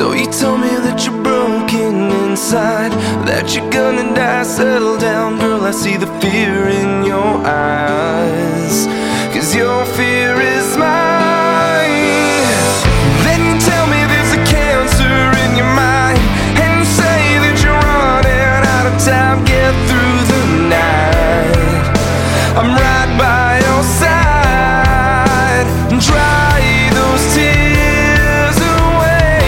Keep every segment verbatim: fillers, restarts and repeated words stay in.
So you tell me that you're broken inside, that you're gonna die. Settle down, girl, I see the fear in your eyes, 'cause your fear is mine. Then you tell me there's a cancer in your mind, and you say that you're running out of time. Get through the night, I'm right by your side. Dry those tears away.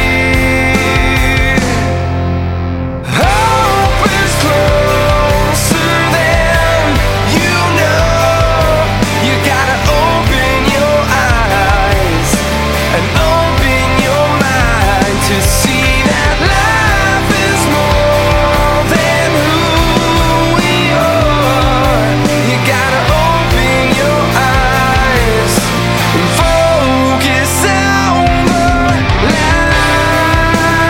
Hope is closer than you know. You gotta open your eyes and open your mind to see that life is more than who we are. You gotta open your eyes and focus on the light.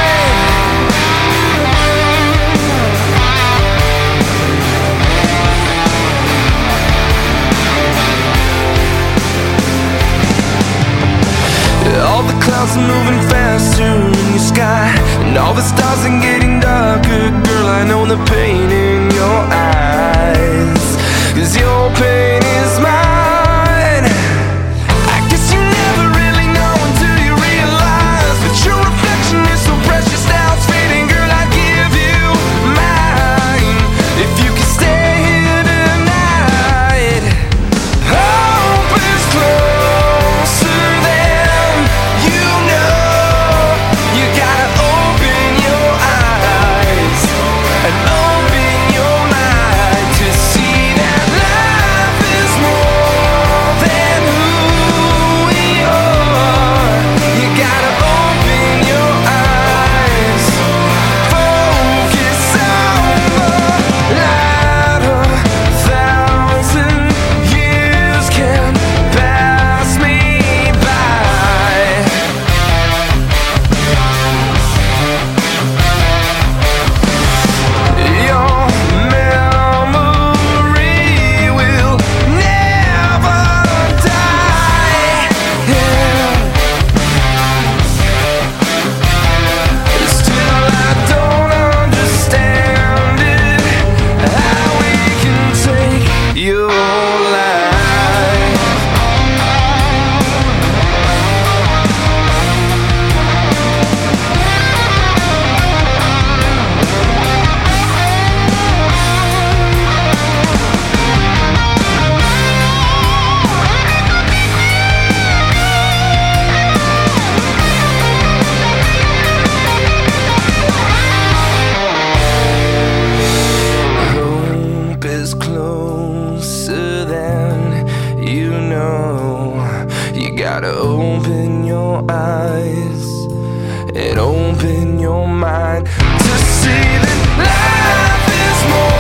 All the clouds are moving faster in your sky, and all the stars are getting darker. Girl, I know the pain in your eyes, 'cause your pain is mine. I guess you never really know until you realize that your reflection is so precious, now it's fading. Girl, I give you mine if you can stay here tonight. Hope is closer than you know. You gotta open your eyes and open your mind to see that life is more than who we are. You gotta open your eyes, focus on the light. A thousand years can pass me by. Your memory will never die. Yeah. Still I don't understand it, how we can take your life. Hope is closer than you know. You gotta open your eyes and open your mind to see that life is more